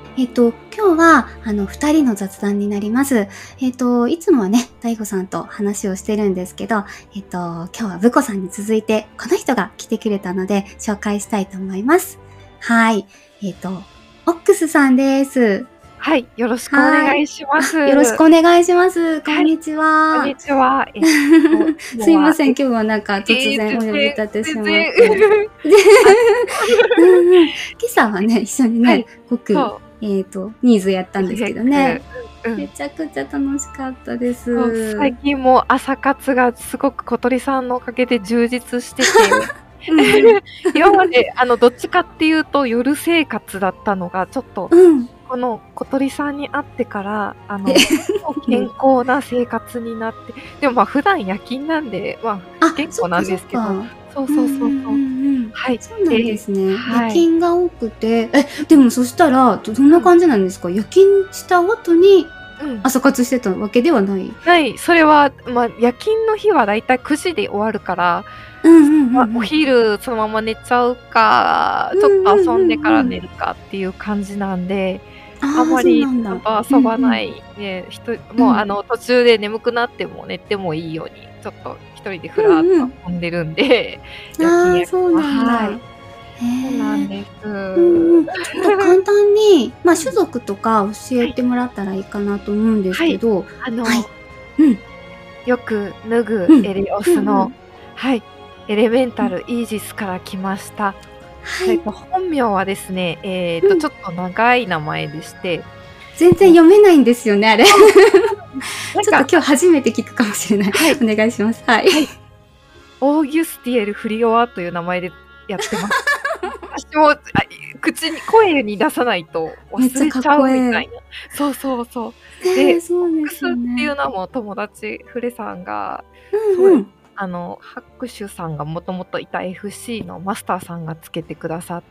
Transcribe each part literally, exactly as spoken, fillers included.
えっと、今日は、あの、二人の雑談になります。えっと、いつもはね、大悟さんと話をしてるんですけど、えっと、今日はブコさんに続いて、この人が来てくれたので、紹介したいと思います。はい。えっと、オックスさんです。 はい、よろしくおはい。 願いします。 よろしくお願いします。こはい、 んにちこんには。 ちは。えっと、今日は、 すいません、 え、 今日はなんか突ええ、 然お呼び全然立てし全然。 まって。 あうんうん。今朝はね、一緒にね、 はい、 ごく、 そう。 えっと、ニーズやったんですけどね。 うんうん。 めちゃくちゃ楽しかったでそう、最す。 近も朝活がすごく小鳥さんのおかげで充実してて、 うんうん。 今まで、あの、どっちかっていうと夜生活だったのが、ちょっと、 うん。 この小鳥さんに会ってから、あえ、 の、健うん。 康な生活になって、でも、ま、普段夜勤なんで、まあ、不あ、 健康なそっかんですけど、 そっか。 そうそううんうんうんそうそう。 うん。 はい、 そうなんでですね。夜はい。 勤が多くて、え、でもそしたら、どどんなうん。 感じなんですか？夜勤した後にうん。 朝活してたわけではない？ ない、それは、ま、夜勤の日はだいたいくじで終わるから、 うんうんうま、おんうん。 昼そのまま寝ちゃうか、ちょっうんうんと遊んでうんうん。 から寝るかっていう感じなんで、あああ、そうまりなんだ。 人と遊ばうんうん。 ないで、ひともう、あうん。 の、途中で眠くなっても寝てもいいように、ちょっとひとりでふらっとうんうん。 遊んでるんで、夜勤、 ああ、 夜そう勤はなんだ。 はい。そうなへえ。 んです。 うんうん。ちょっと簡単に、ま、 うん。 種族とか教はい。 えてもらったらいいかなと思うんですはい、 けど。はい。 あのうん。 よく脱ぐうん。 エリオスの、 うんうん。 はい、エレメンうん。 タルイージスから来ました。 はい。 えっと、本名はですね、えっと、 うん。 ちょっと長い名前でして、 全然え読めないんですよね、あれ。 そう、なんか、 ちょっと今日あ初めて聞くかもしれない。 はい。 お願いします。はい。 はい。オーギュスティエル・フリオアという名前でやってます。私も、あ、い口に声に出さないとめっちゃかっ忘れちゃこええ。 うみたいな。そうそうそう。 ねえ、 で、 そうでオックスっていすよね。 うのはもう友達、フレさんが、そうです、 うんうん。 あの、ハックシュさんがもともといた エフシー のマスターさんがつけてくださって、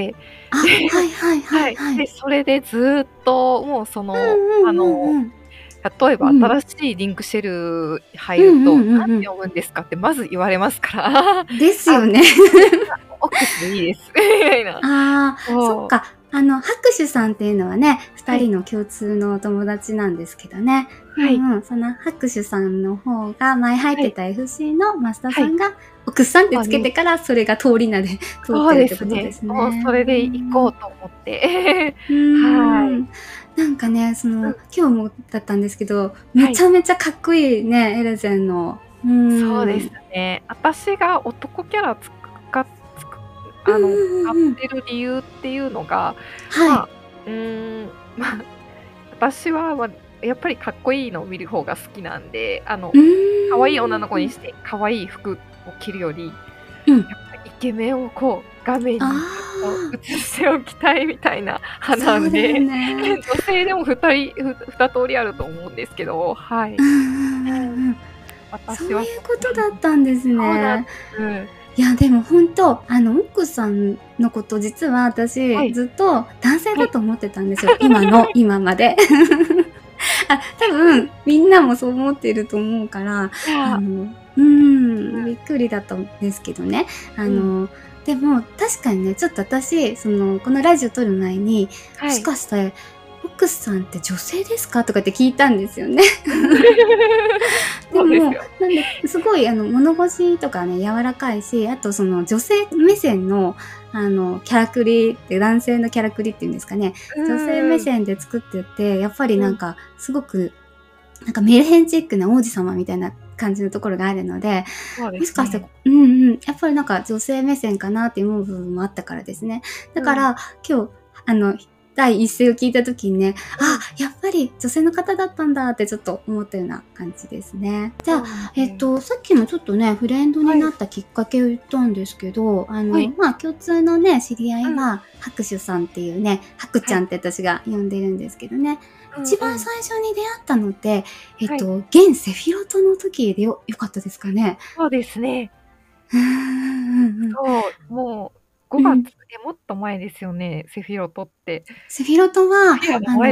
あ、 ではいはいははい、 いはい。 で、それでずっともうその、 うんうんうあの、 んうん。 例えばうん。 新しいリンクシェル入うんうると、 んうんうん。 何て読むんですかってまず言われますから。 ですあ、 よね。 そう、あ、オックスでいいです。みたいな。 ああ、そっそう。 か。あの、ハクシュさんっていうのはね、二はい。 人の共通のお友達なんですけどね。うはい。 んうん。そのハクシュさんの方が前入っはい。 てた エフシー のマスターはい。 さんが、オックスさんってつけそうです。 てから、それが通り名で通っそうてるってですね。 ことですもうね。 それで行こうーん。 うと思って。 うーはい。 ん。なんかね、その、 うん。 今日もだったんですけど、めはい。 ちゃめちゃかっこいいね、エレゼンの。うーそうですん。 ね。あたしが男キャラつくかつくうんあの、 うんうんうん。 使ってる理由っていうのが、 はい。 まあ、うーん、ま、私は、ま、やっぱりかっこいいのを見る方が好きなんで、あの、 う可愛い女の子ーん。 にして可愛い服を着るより、やっうん。 ぱイケメンをこう画面あにずっとあ。 映しておきたいみたいな派なそうだよんで、 ね。 女性でもふたり、ふ二通りあると思うんですけど、はい。 うんうええ。 んうんうん。そう私はいうことそっち派です。 だったんですそうなんね。 です。 いや、でもほんと、あの、オックスさんのこと実は私、 はい。 ずっと男性はい。 だと思ってたんですよ。今の今まで。あ、多分みんなもそう思ってると思うから、 いや。 あのうーん、 うん。 びっくりだったんですけどね。あうん。 の、でも確かにね、ちょっと私、その、このラジオ撮る前に、もしはい。 かして、オックスさんって女性ですか？とかって聞いたんですよね。でも、 そうですよ。 なんで、すごいあの物腰とかね、柔らかいし、あとその女性目線の、あの、キャラクリって男性のキャラクリっていうんですかね、 う女性目ーん。 線で作ってて、やっぱりうん。 なんかすごく、なんかメルヘンチックな王子様みたいな感じのところがあるので、 そうでもしかして、 すね。 うんうん、やっぱりなんか女性目線かなって思う部分もあったからですね。だうん。 から、今日、あの、第一声を聞いた時にね、あ、 うん。 やっぱり女性の方だったんだってちょっと思ったような感じですね。じゃあ、 そうなんです。 えっと、さっきもちょっとね、フレンドにはい。 なったきっかけを言ったんですけど、あの、 はい。 まあ、共通のね、知り合うん。 いは、ハクシュさんっていうね、ハクちはい。 ゃんって私が呼んでるんですけどね。 うん一番うん。 最初に出会ったのって、えっはい。 と、現セフィロトの時でよ良かったですかね？ そうですね。 うんうんうんうん。 そう、もうごがつ、 うん。 え、もっと前ですよね、セフィロトって。 セフィロトは、 セフィアのあの前です。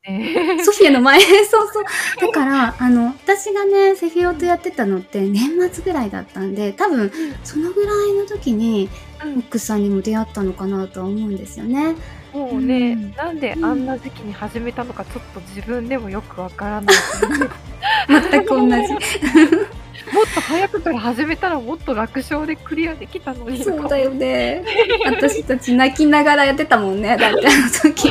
ね。 ソフィアの前、そうそう。だから、あの、私がね、セフィロトやってたのって年末ぐらいだったんで、多分、そのぐらいの時に、 うん。 奥さんにも出会ったのかなとは思うんですよね。うもうね、 ん。 なんでうん。 あんな時期に始めたのかちょっと自分でもよくわからないけど。 全く同じ。 もっと早くから始めたらもっと楽勝でクリアできたのにとか思って。 そうだよね。私たち泣きながらやってたもんね、だってあの時。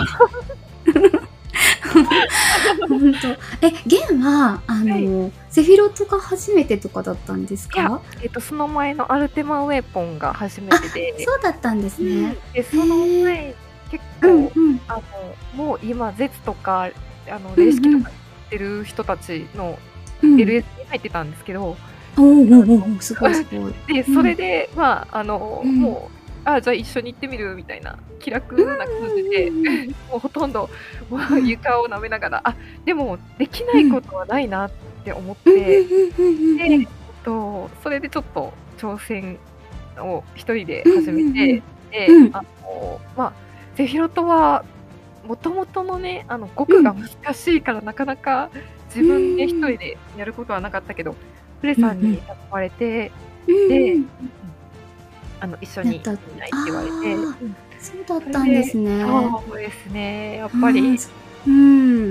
ほんと。え、ゲンは、あはい。 の、セフィロトが初めてとかだったんですいや、 か？ えっと、その前のアルテマウェポンが初めあ、 てで。 そうだったんですうん。 ね。 で、そのへえ。 前、結うん構、 うん。 あの、もう今、ゼツとか、あの、 うんうん。 霊式とかってる人たちのうん。 LS に入ってたんですけど、 おお、おおおお、すごいすごい。 で、 うん。 それで、まあ、あの、 うん。 もう、ああ、じゃあ一緒に行ってみるみたいな気うん楽な感じで、 うんうんうん。 もうほとんど、もううん。 床を舐めながら、あ、でもできなうん。 いことはないなって思っうん、ふて、 んふんふんふんで、 ふん。 えっと、それでちょっと挑戦を一人でうん始めうんうん。 て、で、 うん。 あの、ま、セフィロトは、もともとのね、あの、語うん。 句が難しいからなかなか自う分で一ーん。 人でやることはなかったけど、フレさんに誘うんうん。 われて、 うで、 ーん。 うん。あの、一緒にやった。あいないって言われて、 あ、 うん。 そうだっそれたんですでね。 そうですね、やっぱああ、 りそうん。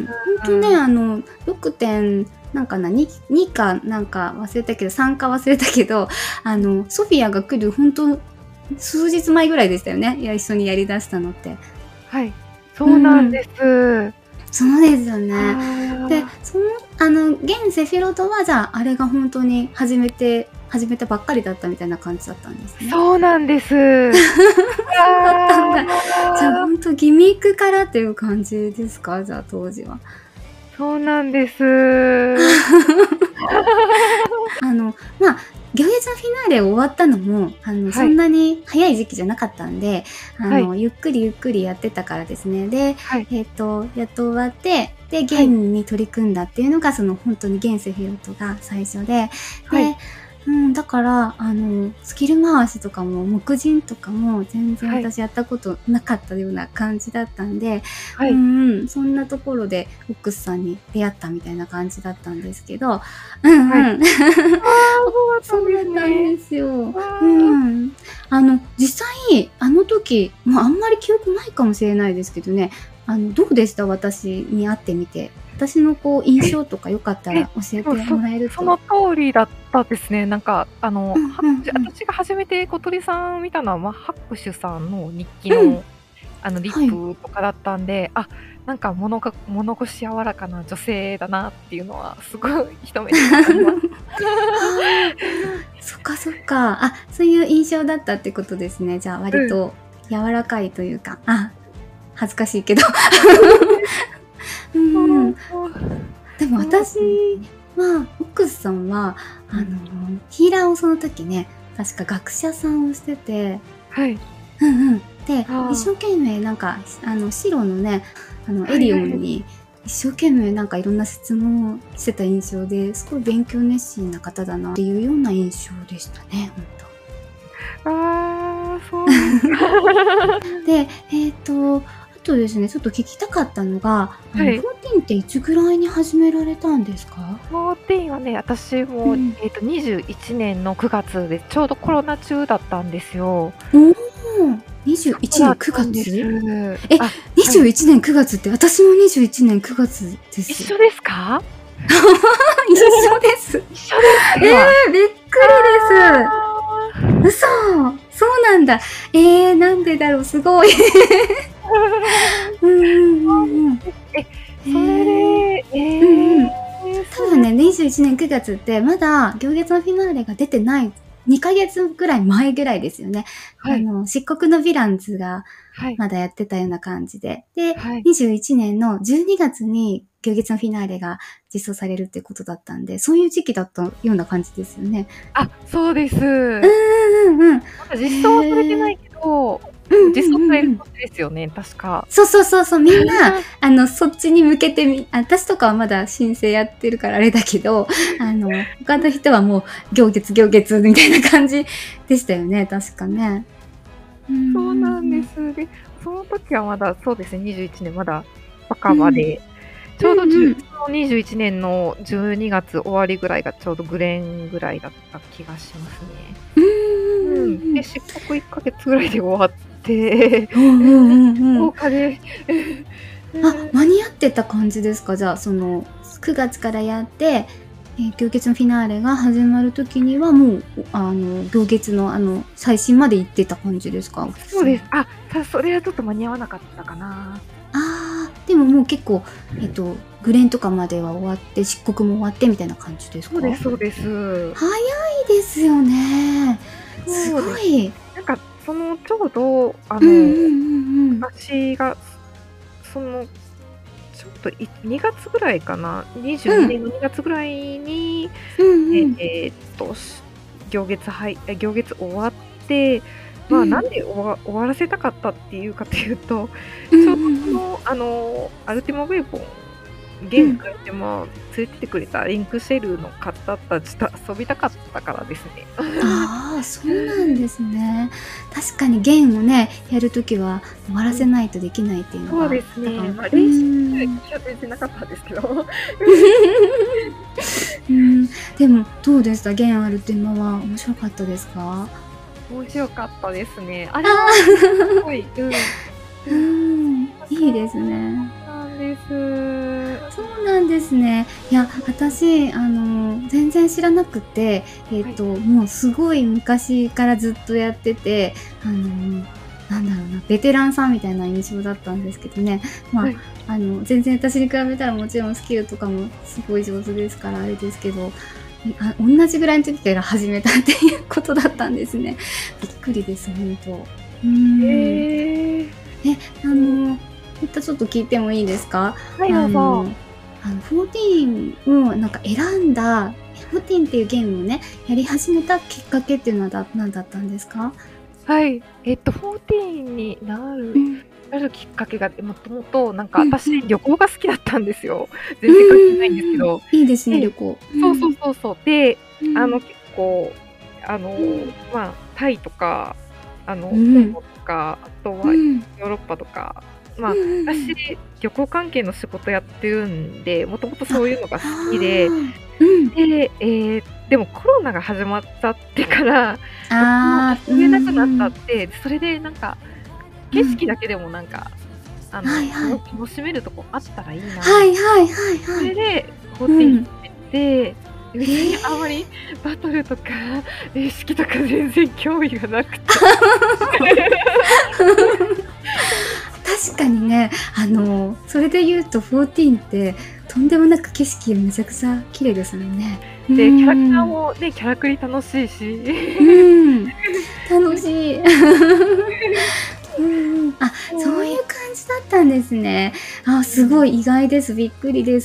ほんとね、 うん。 あの、ろくてんなんかな、ににかなんか忘れたけど、さんか忘れたけど、あうん。 の、ソフィアが来るほんと、数日前ぐらいでしたよね、いや、一緒にやりだしたのって。 はい、そうんうん。 うなんです。 そうですよね。で、 ああ。 その、あの、現セフィロトは、じゃあ、あれがほんとに始めて始めたばっかりだったみたいな感じだったんですね。 そうなんです。 そうだったんあだ。じゃあ、ほあ。 んとギミックからっていう感じですか？じゃあ、当時は。 そうなんです。 あの、ま、行列のフィナーレ終わったのも、あの、そはい。 んなに早い時期じゃなかったんで、あはい。 の、ゆっくりゆっくりやってたからですね。で、 はい。 えっと、やっと終わって、で、 はい。 現に取り組んだっていうのが、その、ほんとに現セフィロトが最初で、 はい。 で、うん、だから、あの、スキル回しとかも黙人とかも全然はい。 私やったことなかったような感じだったんで、うはい。 んうん、そんなところでオックスさんに出会ったみたいな感じだったんですけど、うんはい。 うん。 ああ、 おそうだったんそうだったんですね。 ですよ。うわあ。 ん。あの、実際、あの時、ま、あんまり記憶ないかもしれないですけどね、あの、どうでした？私に会ってみて。私のこう、印え、 象とか良かったえ、 ら教えもう、そてもらえると。 その通りだったですね。なんか、あの、 うんはうんうん。 じ私が初めて小鳥さんを見たのは、ま、ハックシュさんの日記うん。 の、あの、リッはい。 プとかだったんで、あ、なんかものが物腰柔らかな女性だなっていうのはすごい一目で分かりまはあ、そっかそっか。あ、そういう印象だったってことですね。じゃあ、割うん。 と柔らかいというか、あ、恥ずかしいけど。うんうん。 そうそう。 でもそうだっ私たんですね。 は、オックスさんは、あの、 うん。 ヒーラーをその時ね、確か学者さんをしててはい。 うんうん。で、一はあ。 生懸命なんか、あの、白のね、あの、エリオはいはいはい。 ンに一生懸命なんかいろんな質問をしてた印象で、すごい勉強熱心な方だなっていうような印象でしたね、ほんと。 ああ、そうですか。 で、えっと、あとですね、ちょっと聞きたかったのが、あの、 はい。 フォーティーンっていつぐらいに始められたんですか？ フォーティーンはね、私も、 うん。 えっと、にじゅういちねんのくがつで、ちょうどコロナ中だったんですよ。 おお、にじゅういちねんそうだっくがつ？ たんです。 え、 あ、 にはい。 じゅういちねんくがつって、私もにじゅういちねんくがつです。 一緒ですか？ 一緒です。 一緒ですえか？ え、びっくりです。 ああ。 嘘、そうなんだ。ええ、なんでだろう、すごい。うんうんうんうん。 え、 へそれえ。 で、えうんうん。 え、そう。 多分ね、にじゅういちねんくがつってまだ行列のフィナーレが出てないにかげつぐらい前ぐらいですよね。 はい。 あの、漆黒のヴィランズがはい。 まだやってたような感じで。で、 はい。 にじゅういちねんのじゅうにがつに行列のフィナーレが実装されるってことだったんで、そういう時期だったような感じですよね。 あ、そうです。 うんうんうんうん。 まだ実装はされてへえ。 ないけど、 うんう実装されんうんうん。 る年ですよね、確か。 そうそうそうそう、みんな、あの、そっちに向けてみ私とかはまだ申請やってるからあれだけど、あの、他の人はもう行月行月みたいな感じでしたよね、確かね。うんうんそうなんうん。 です。で、その時はまだそうですね、にじゅういちねんまだうん。 若葉で。 ちょうどじゅうんうん。 そのにじゅういちねんのじゅうにがつ終わりぐらいがちょうどグレンぐらいだった気がしますね。 うんうんうん、 うんうん。 で、漆黒いっかげつぐらいで終わって、 うんうんうんうん。 豪華で、 あ、間に合ってた感じですか？じゃあ、その、くがつからやって、ええ、行月のフィナーレが始まる時には、もう、あの、行月の、あの、最新まで行ってた感じですか？ そうです。あ、さそれはちょっと間に合わなかったかな。 ああ、でももう結構、えっと、グレンとかまでは終わって、漆黒も終わってみたいな感じですか？ そうですそうです。 早いですよね。すそうです。 ごい。 なんか、その、ちょうど、あうんうんの、 うんうん。 私が、その、ちょっと、いにがつぐらいかな、にじゅうにうん。 ねんのにがつぐらいに、 うんうん。 ええっと、し行月はいえ、行月終わって、まあ、なんうん。 で終わ終わらせたかったっていうかというと、 うんちょうどうんうん。 その、あの、アルティマ・ウェポン、現うん。 アルティマ連れてってくれたリンクシェルの方たちと遊びたかったからですね。 ああ、そうなんですね。確かに弦をね、やる時は終わらうん。 せないとできないっていうのそうが、 ですね。 だからうま、練習ーん。 は全然なかったんですけど。 うーん、でもどうでした？弦アルティマは面白かったですか？ 面白かったですね。ああれはすあ。 ごい、うん。 うーん、 あ、 いいですね。 そうなんです。 そうなんですね。いや、私、あの、全然知らなくて、えっはい。 と、もうすごい昔からずっとやってて、あの、なんだろうな、ベテランさんみたいな印象だったんですけどね。まあ、 はい。 あの、全然私に比べたらもちろんスキルとかもすごい上手ですからあれですけど、いあ、おんなじぐらいの時から始めたっていうことだったんですね。びっくりです、ほんと。うーん。 へえ。 え、あうん。 の、またちょっと聞いてもいいですか？ はい、どうぞ。 あのあの、フォーティーンをなんか選んだ、フォーティーンっていうゲームをね、やり始めたきっかけっていうのは、だなんだったんですか？ はい。えっと、フォーティーンになるうん。 なるきっかけが、もともと、なんか、あたし、 うんうん。 旅行が好きだったんですよ。 うん全然関係ないんですうんうんうん。 けど。 いいですね、旅で行。うそうそうん。 そうそう。で、あの、 うん。 結構、あの、 うん。 まあ、タイとか、あの、香港うん。 とか、あとはヨうん。 ーロッパとか、まあ、 うんうんう私、 ん。 旅行関係の仕事やってるんで、もともとあ、 そういうのが好きで、 はあ。うん。 で、ええ、でもコロナが始まっちゃってから、どこもああ、う遊べなくなっちゃっんうん。 て、それでなんか、景うん。 色だけでもなんか、あの、たはいはい。 の楽しめるとこあったらいいなみはいはいはいはい。 それで、フォーティーンうん。 始めて、別へにあまりえ。 バトルとか霊式とか全然興味がなくて。 確かにね、あの、それで言うとフォーティーンって、とんでもなく景色めちゃくちゃ綺麗ですもんね。うーで、キャラクターん。 もね、キャラクリ楽しいし。 うーん、楽しい。うんうん。あ、そういう感じだったんですね。あ、すごい意外です。びっくりです。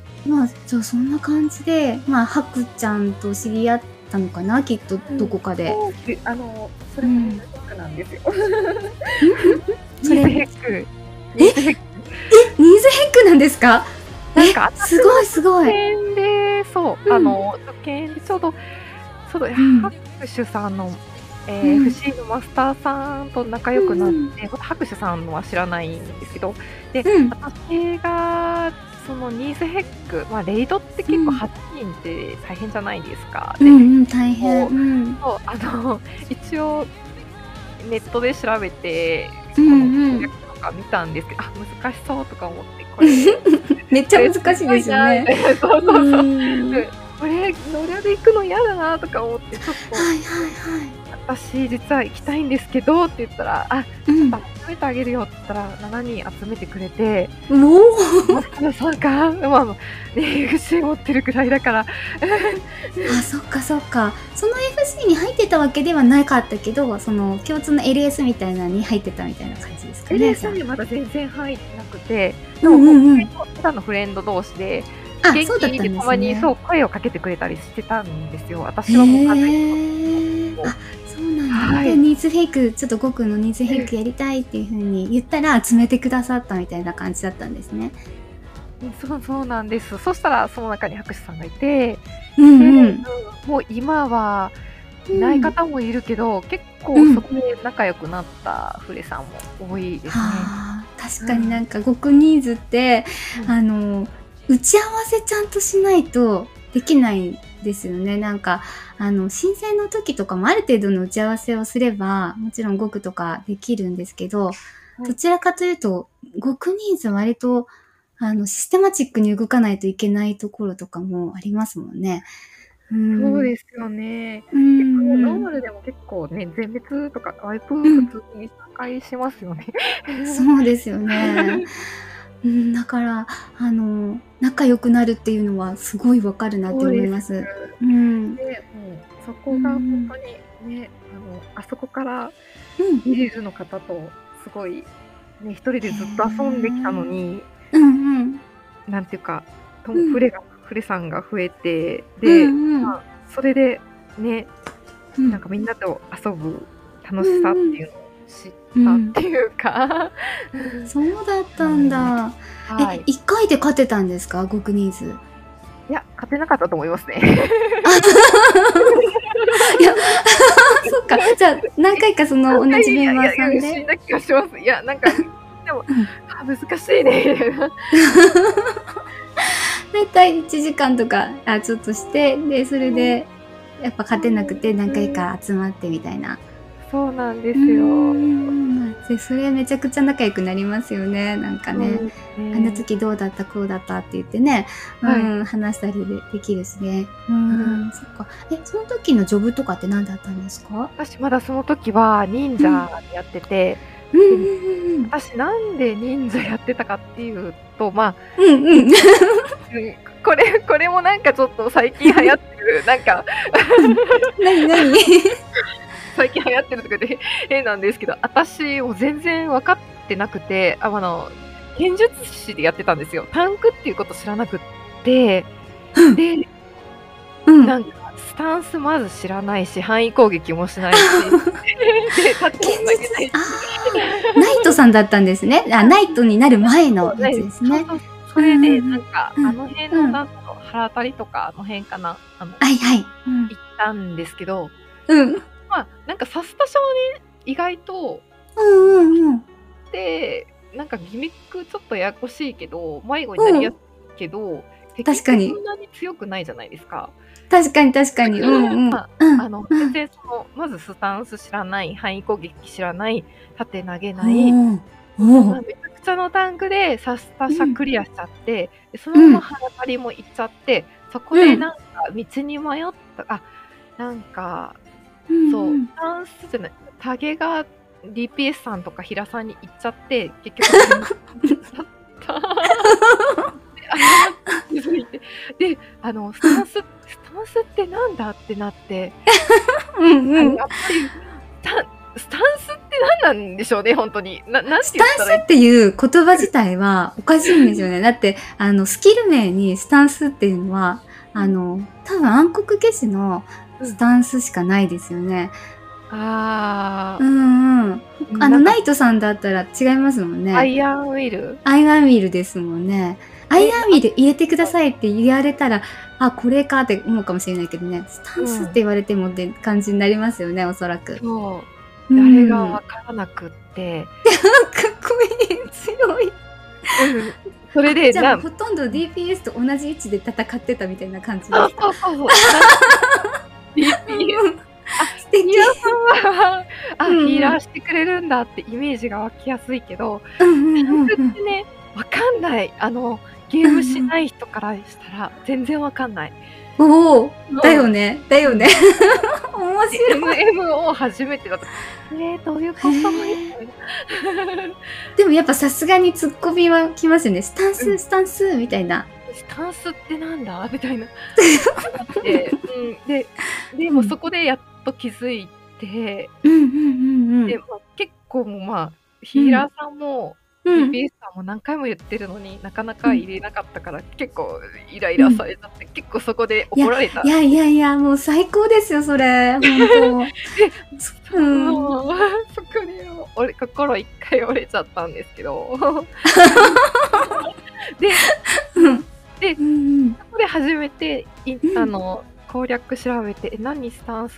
まあ、じゃあそんな感じで、まあ、ハクちゃんと知り合ったのかな、きっとうん、 どこかで。 そうで、あの、それもニーズうん。 ヘックなんですよ。 ん？ん？それニーズヘック。 え？え、 ニーズヘック。 ニーズヘックなんですか？え、 なんかあたしすごいすごい。 ので、そう、 うん。 あの、初見でちょうど、その、 うん。 ハクシュさんの、ええ、 うん。 エフシー のマスターさんと仲良くなっうんうん。 て、ハクシュさんのは知らないんですけど、で、 うん。 あたしが、そのニーズヘック、ま、レイドって結構うん。 はちにんって大変じゃないですか。で、 うんうん、大変。 こう、 うん。 そう、あの、一応ネットで調べて、 うこのんうん。 攻略とか見たんですけど、あ、難しそうとか思って、これめっちゃこれし難しいでんどいなみすよね。 たいな、そううそうそう。 ーん。 うん、これ、野良で行くの嫌だなとか思って、ちょっとはいはいはい。 あたし実は行きたいんですけどって言ったら、あ、 うん。 ちょっと集めてあげるよって言ったら、ななにん集めてくれて。 うお。 そうか、まあま、ね、エフシー 持ってるくらいだから。 あ、そっかそっか。その エフシー に入ってたわけではなかったけど、その共通の エルエス みたいなに入ってたみたいな感じですかね、じゃエルエスあ。 にはまだ全然入ってなくて、でうんももううんうん。 ただのフレンド同士で、 あ、 元気？ そうだったんでたまに、 ですね。 そう、声をかけてくれたりしてたんですよ。あたへしはもうかなりえ。 こあ、そうなんだ。で、 はい。 ニーズヘイク、ちょっとごくんのニーズヘイええ。 クやりたいっていう風に言ったら、集めてくださったみたいな感じだったんですね。 うん、そうそうなんです。そしたらその中にハクシュさんがいて、 うで、うん、 んうん。 もう今は、 いない方もいるけど、結構うんそこで仲良くなったフレさんも多いですね。 はあ、確かになんか極ニーズって、 うんあの打ち合わせちゃんとしないとできないですよね。なんかあの申請の時とかもある程度の打ち合わせをすればもちろん極とかできるんですけど、 いどちらかというと極ニーズ割とあのシステマチックに動かないといけないところとかもありますもんね。うんそうですよね。 う結構ノーんマルでも結構ね、全滅とかワイプ普通に破壊しますよね。 そうですよね。うん、だからあの仲良くなるっていうのはすごいわかるなって思います。うん。 で、もうそこが本当にね、あのあそこからうん。 ビリーズの方とすごいね、一人でずっと遊んできたのに、 うんうん。 なんていうか、とうんフレがフレさんが増えて、 うで、 んうんまあ、それでね、 うんなんかみんなと遊ぶ楽しさっていうのを知ったっていうか、 そうだったんだ。えはい、、 一回で勝てたんですか、極ニーズ。 いや、勝てなかったと思いますね。 いや、そっか。じゃあ何回かその同じメンバーさんいやいやいや死で。 んだ気がします。いや、なんか、でも、あ難しいね。 だいたいいちじかんとかあちょっとしてでそれでやっぱ勝てなくて何回か集まってみたいな。 そうなんですうよ。 んでそれめちゃくちゃ仲良くなりますよね。なんかね、 そうですねあの時どうだったこうだったって言ってね、 はいうん、話したりでできるしね。うん、そっか。え、その時のジョブとかって何だったんですか？ 私まだその時は忍者でやってて、 うんうんうん私なんで忍者やってたかっていうと、まあ、 うんうんうん。 うんこれ、これもなんかちょっと最近流行ってる、なんか、 何何？ 最近流行ってるとかで変なんですけど、私も全然分かってなくて、ああの、剣術師でやってたんですよ。タンクっていうこと知らなくって、で、 うん。 なんか、スタンスまず知らないし、範囲攻撃もしないし、で、タッチも投げないし。 あーナイトさんだったんですね。あ、ナイトになる前のやつですね。 そうそうそれで、 うんなんか、 うんあの辺の、なんだろう、腹当たりとか、あの辺かな、あの、 はいはい。うん行ったんですけど、 うんまあ、なんかさせた少年、意外と、 うんうんうん。 で、なんかギミックちょっとややこしいけど、迷子になりやすいけど、敵って確かにそんなに強くないじゃないですか。 確かに確かに。うんうん。 まうんあの、全然その、まずスタンス知らない、範囲攻撃知らない、縦投げない、 おーそんおーなめちゃくちゃのタンクでさスタシャクリアしちゃって、でそのまま腹張りも行っちゃって、そこでなんか道に迷った、あ、なんか、そう、スタンスじゃない、タゲが ディーピーエス さんとか平さんに行っちゃって、結局、行っちゃった。で、あ気づいて。で、あの、スタンス、スタンスってなんだってなって、 うんうん。 やっぱり、スタスタンスって何なんでしょうね、本当に。な、なんてス言ったらいいタンスっていう言葉自体はおかしいんですよね。だって、あの、スキル名にスタンスっていうのは、あの、多分暗黒消しのスタンスしかないですよね。 あー、 うんうん。あの、 なんかナイトさんだったら違いますもんね。 アイアンウィルアイアンウィルですもんね。アイアンウィル入れてくださいって言われたら、あ、これかって思うかもしれないけどね、スタンスって言われてもって感じになりますよね、おそらく。 そう。 うんあれがわからなくって。 かっこいい、強い。 それで、 じゃあ、 なほとんど ディーピーエス と同じ位置で戦ってたみたいな感じですそうか。 そうそうそう。ディーピーエス素敵。 ヒーラーさんは、あ、 うんうんヒーラーしてくれるんだってイメージが湧きやすいけど、 うんうんうんタンクうんってね、わかんない。あの、ゲームしない人からしたら全然わかんない。 おお、だよね、だよね。面白い。 エムエムオー 初めてだった。えー、どういうことみたいな。 でもやっぱさすがにツッコミはきますよね。スタンうス、スタンスみたいな。 スタンスってなんだみたいな。で、うん、で、でもそこでやっと気づいて、 うんうんうんうん。 でまあ、結構もうまあ、ヒーラーさんも、 うんディーピーエス さんも何回も言ってるのになかなか入れなかったから、結構イライラされちゃって、結構そこで怒られた。 いやいやいや、もう最高ですよ、それ。本当。うん。 もうそこで俺心一回折れちゃったんですけどでうんでうんそこで初めていあの攻略調べてえ何スタンスっ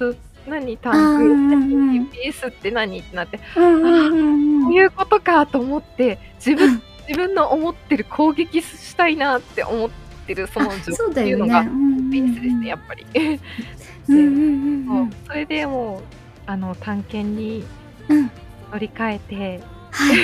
何タああ、うンク、 んう何んうん。 ディーピーエス って何ってなって、 うんうああ、 んうんうん。 そういうことかと思って、自分うん。 自分の思ってる攻撃すしたいなって思ってるそあ、 の欲そうだよね。 っていうのがうんうんうディーピーエス ですね、 ん。 やっぱり。 うんうんうで、そう、 んうん。 それでもう、あの、短剣にうん。 乗り換えて。 はい。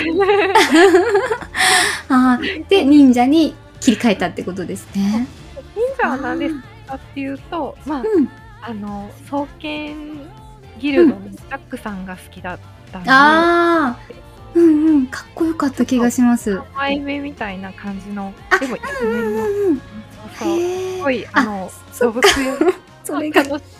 ああ、で、忍者に切り替えたってことですそう、 ね。 そう、忍者はなんでああ。 かっていうと、まあ、 うん。 あの、双剣ギうん。 ルドのジャックさんが好きだったんで。 ああ。うんうん、かっこよかった気がちょっとします。 三枚目みたいな感じの、 あ、 でもイケうんメンの、 うんうんうん。 そうそう、すへえ。 ごいああ、 の、動そっか。 物園それが。 そう楽し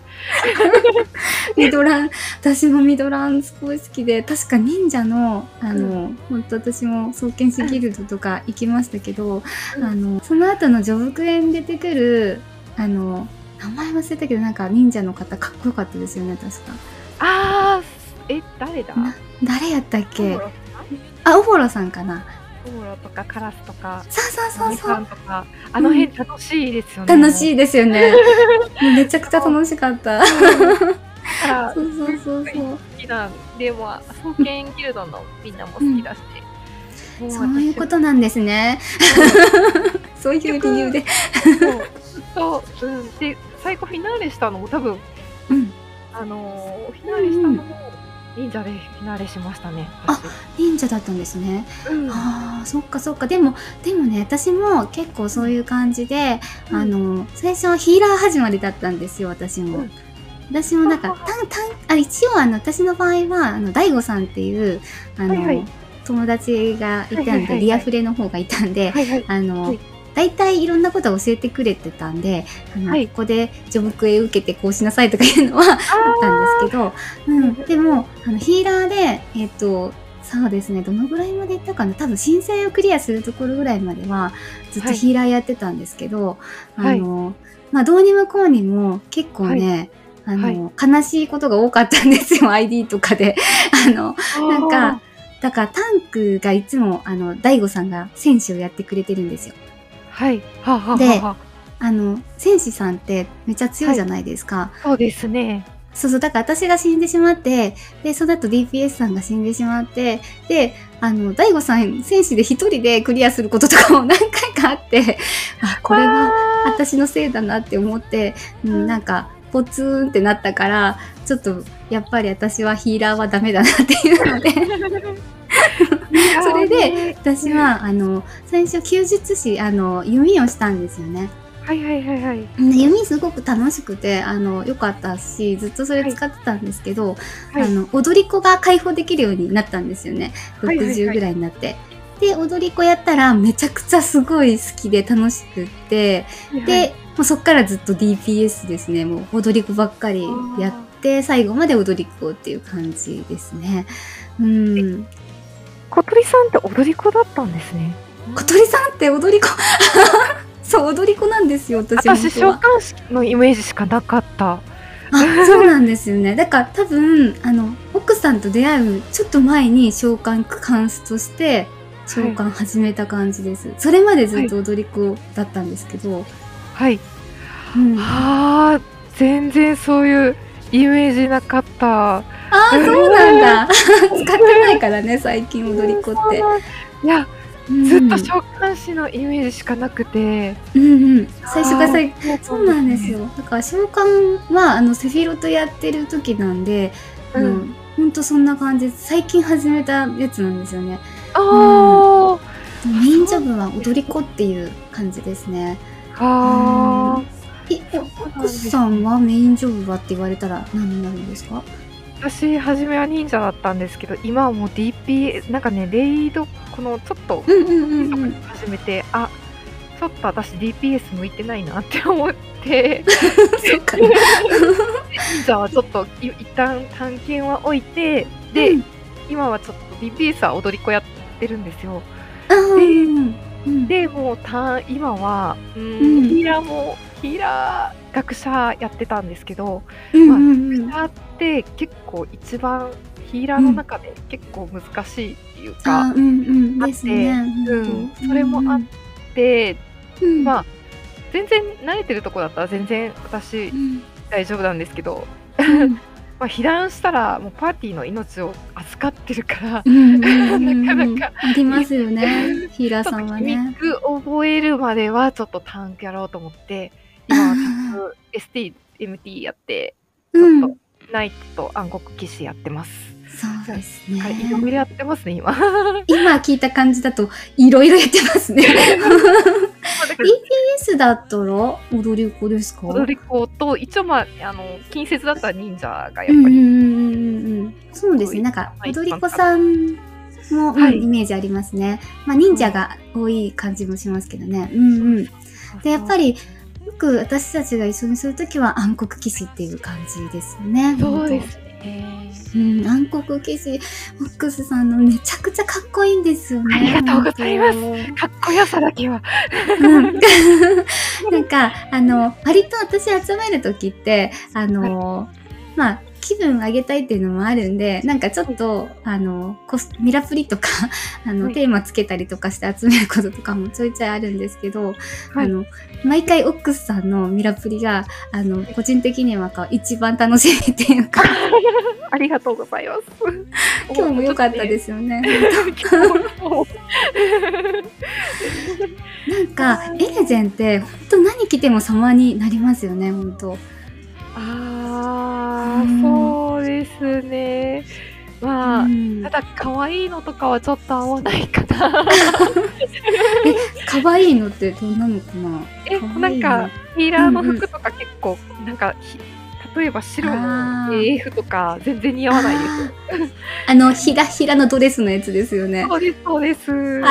ミドラン、私もミドランすごい好きで、確か忍者の、あうん。 の、ほんと私も双剣士うん。 ギルドとか行きましたけど、 うん。 あの、その後の序伏編出てくる、あの、名前忘れたけど、なんか忍者の方かっこよかったですよね、確か。 ああ、え、誰だ？ な誰やったっけ？ オモロさん？ あ、オフォロさんかな。 オモロとかカラスとか、 そうそうマミそうそう。 さんとか、あのうん。 辺楽しいですよね、もう。 楽しいですよね。もうめちゃくちゃそう。 楽しかった。 そう。だから、 そうそうすごいそうそう。 好きなんで、ま、双うん。 剣ギルドのみんなも好うん。 きだし、もうそういう私はことなんですね。 そう。 そう結局、 いう理由で。 そう、ずっと、うん、で、最後フィナーレしたのも多分うん。 あの、フィナーレしうんうん。 たのも忍者でフィナーレしましたね、 あ、 私。 忍者だったんですね。 うん。 ああ、そっかそっか。でもでもね、私も結構うん。 そういう感じで、 うん。 あの、最初はヒーラー始まりだったんですよ、私も。 うん。 私もなんか、 ははは。 たんたんあ、一応あの、私の場合は、あの、ダイゴさんっていう、あの、 はいはい。 友達がいはいはたんで、 いはいはい。 リアフレの方がいたんで、 はいはい。 あの、 はい。 大体いろんなことを教えてくれてたんで、あの、 はい。 ここで序伏へ受けてこうしなさいとかいうのはああったんですけあ。 ど、ううん、 ん、 ふんふん。 でも、あの、ヒーラーで、えっと、そうですね、どのぐらいまで行ったかな、多分申請をクリアするところぐらいまでは、ずっとはい。 ヒーラーやってたんですけど、あはい。 の、ま、どうにもこうにも結構はい。 ね、あはい。 の、悲しいことが多かったんですよ、アイディー とかで。あの、 あなんか、 あ。 だからタンクがいつも、あの、ダイゴさんが戦士をやってくれてるんですよ。 はい。はははで、 は。 あの、戦士さんってめっちゃ強いはい。 じゃないですか。 そうですね。 そうそう、だから私が死んでしまって、で、その後 ディーピーエス さんが死んでしまって、で、あの、ダイゴさん、戦士でひとりでクリアすることとかも何回かあって、あ、こわれはあ。 私のせいだなって思って、うん、なうん。 んか、ポツンってなったから、ちょっとやっぱり私はヒーラーはダメだなっていうので。 いやそれで、 ね。 私は、あの、最初弓術師、あの、弓をしたんですよね。 はいはいはいはい。 うん、弓すごく楽しくて、あの、良かったし、ずっとそれはい。 使ってたんですけど、 はい。 あの、踊り子が解放できるようになったんですよね、 はいはいはい。 ろくじゅうぐらいになって。で、踊り子やったらめちゃくちゃすごい好きで楽しくって、 はいはい。 で、もうそっからずっと ディーピーエス ですね、もう踊り子ばっかありやっあ。 て、最後まで踊り子っていう感じですね。うえ、 ん。 小鳥さんって踊り子だったんですね。うー小鳥ん。 さんって踊り子そう、踊り子なんですよ、私ほん私、 とは。 召喚師のイメージしかなかった。 あ、そうなんですよね。だから多分、あの、奥さんと出会うちょっと前に召喚クカンスとして召はい。 喚始めた感じです。それまでずはい。 っと踊り子だったんですけど。 はい。 うん。 はあ、全然そういうイメージなかった。 ああ、そうなんだ。使ってないからね、最近踊りうん、 子って。 そうなんいや、 うずっとん。 召喚師のイメージしかなくて。 うんうん。最初からああ、 さいそうなんそうですね。 なんですよ。だから召喚は、あの、セフィロトやってる時なんで、あの、 うん。 ほんとそんな感じ、最近始めたやつなんですよね。 あうん。 あ。 でもメあ、 インそうジョブはですね。 踊り子っていう感じですね。うーん。 はあ。 え、おそう奥なんですね。 さんはメインジョブはって言われたら何になるんですか？ 私、初めは忍者だったんですけど、今はもう ディーピーエなんかね、レイドこのちょっとうんうんう個人とかでんうん。 始めて、あ、ちょっと私 ディーピーエス 向いてないなって思って。 そうかな。 で、忍者はちょっと、い一旦短剣は置いて、で、 うん。 今はちょっと ディーピーエス は踊り子やってるんですよ。 ああ、うで、 んうん。うん。 で、もうた今は、うーん、 うん。 ヒーラーもヒーラー学者やってたんですけど、 うんま、 うんうん。 学者って結構一番ヒーラーうん。 の中で結構難しいっていうか、 ああ、うんうん。 あっですね、 て、 ほんと。ううん、 んそれもあっうん。 て、 うん。 ま、全然慣れてるとこだったら全然私うん。 大丈夫なんですけど、 うん。 ま、被弾したら、もうパーティーの命を預かってるから、 うんうんうなかんうん。 なか、 ありまいすよね、ヒーラーちょっとさんはギミッね。 ク覚えるまではちょっとタンクやろうと思って、 ああ今はタンああ。 ク SD、MT やって、 うちょっとん。 ナイトと暗黒騎士やってます。 そううん、 ですはい、色々 ね。 やってますね、今。 今聞いた感じだと、色々やってますね。 ま、だから DPS だったら、踊り子ですか？ 踊り子と、一応、ま、あの、近接だったら忍者がやっぱりうんうんうんうんうんうん。そうですね、 得意なんかま、一踊り子番使ってさんも、うん、イはい。 メージありますね。ま、忍そう。 者が多い感じもしますけどね。うんうん。 そうで、やっそう。 ぱり、よく私たちが一緒にする時は暗黒騎士っていう感じですよね、ほんと。 そうですね。 うん、暗黒騎士、オックスさんのめちゃくちゃかっこいいんですよね、 ありがとうごほんと。 ざいます。かっこよさだけは。 うん。なんか、あの、割と私集める時って、あはい。 の、ま、気分上げたいっていうのもあるんで、なんかちょっはい。 と、あの、コスミラプリとか、あの、 はい。 テーマつけたりとかして集めることとかもちょいちょいあるんですけど、 はい。 あの、毎回オックスさんのミラプリが、あの、 はい。 個人的には、か一番楽しみっていうか。 ありがとうございます。もうもうち今日も良かったでょっとね、 すよね、ほんと。 今日もなんか、 はエレゼンって、ほんと何着ても様になりますよね、ほんと。うーああ、 ん。 そうですね。 うまあ、たーん。 だ可愛いのとかはちょっと合わないかな。 え、可愛いのってどんなのかな？ え、 可愛いのなんか、ヒーラーのうんうん。 服とか結構、なんか、ひ例えば白のああ。 エーエフとか全然似合わないです。 ああ。あの、ひらひらのドレスのやつですよね。 そうですそうです。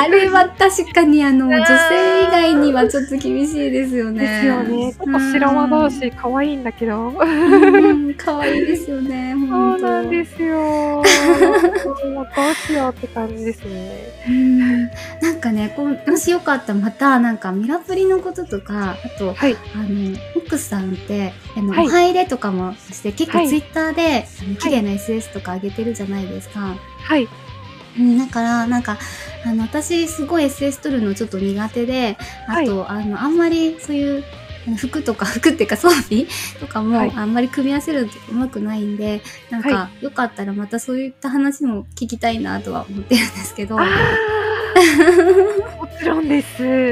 あれは確かに、あの、女性以外にああ。 はちょっと厳しいですよですよね。 ね。ちょっうーと白魔導ん。 士可愛いんだけど。 うんうん、可愛いですよね、ほんそうなんと。 ですよ。もうどうしようって感じですね。 うーん。なんかね、こう、もしよかったらまた、なんかミラプリのこととか、あと、 はい。 あの、オックスさんって、あの、 はい。 お入れとかもして、結構はい。 ツイッターで、あの、綺はい。 麗な SS とか上げてるじゃないですか。 はい。 うん、だから、なんか、あの、私すごい SS 取るのちょっと苦手で、あはい。 と、あの、あんまりそういう、あの、服とか服っていうか装備とかはい。 もあんまり組み合わせるの上手くないんで、なんはい。 か、よかったらまたそういった話も聞きたいなとは思ってるんですけあど。 あ。もちろんです。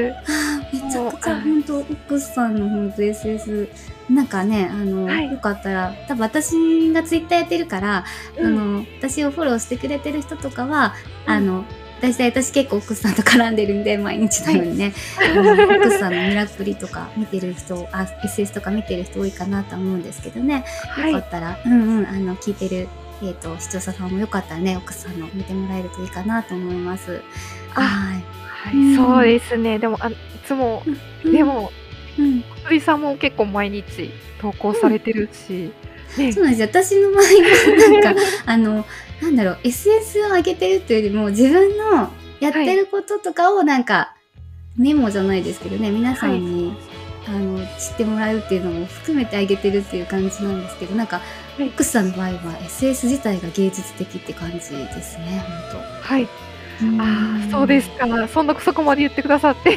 はあ、めちゃもう、 くちゃあい。 ほんと、オックスさんのほんと SS、なんかね、あの、 はい。 よかったら、多分私がツイッターやってるから、 うん。 あの、私をフォローしてくれてる人とかは、 うん。 あの、だいたい私結構オックスさんと絡んでるんで、毎日はい。 のようにね。あの、オックスさんのミラプリとか見てる人、あ、SS とか見てる人多いかなとは思うんですけどね。よはい。 かったら、うんうん、あの、聞いてる、えっと、視聴者さんもよかったらね、オックスさんの見てもらえるといいかなと思います。 あ、 はい。うはい、そうん。 ですね。でも、あの、いつも、 うん、うん。 でも、 うん。 小鳥さんも結構毎日投稿うん。 されてるし、ね。 そうなんですよ。私の場合はなんか、あの、なんだろう、SS を上げてるっていうよりも、自分のやっはい。 てることとかをなんか、メモじゃないですけどね、皆さはい。 んに、あの、知ってもらうっていうのも含めてあげてるっていう感じなんですけど、なんか、 はい。 オックスさんの場合は SS 自体が芸術的って感じですね、ほんと。 はい。 うーああ、そうですん。 か。そんなそこまで言ってくださって。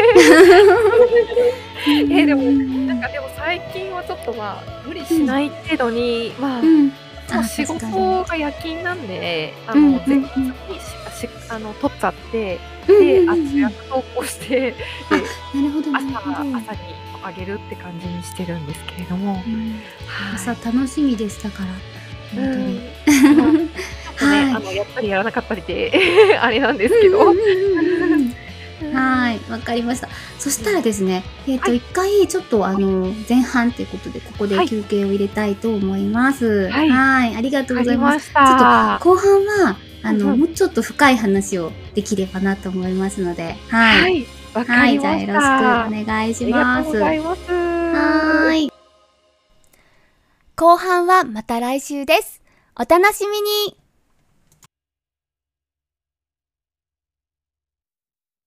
うんうんえ、でも、 うんうん。 なんかでも最近はちょっと、まあ、無理うん。 しない程度に、まあ、いうん。あ、 つも仕確かに。 事が夜勤なんで、あうんの、前日うんうん。 に、しあしあの、取っちゃって、 うんうで、あ、 んうんうん。 予約投稿して、 あ、 で、 なるほどな朝るほど。 朝にあげるって感じにしてるんですけれども。 うん。朝はい。 楽しみでしたから、ほうんとに。 ん。まあ、ちょっとね、 はい。 あの、やったりやらなかったりで、あれなんでうんすけど。 うんうんうんうんうん。 うーん。 はい、分かりました。そしたらうん。 ですね、えっと、 はい。 いっかいちょっと、あはい。 の、前半っていうことで、ここではい。 休憩を入れたいと思います。 はい。 はい、ありがとうございます。 分かりましちょっとた。 後半は、あの、 うんうん。 もうちょっと深い話をできればなと思いますので、はい。 はい、分かはい、じゃありましよろしくおた。あ願いしりがとうござます。 います。 はい。後半はまた来週です。お楽しみに。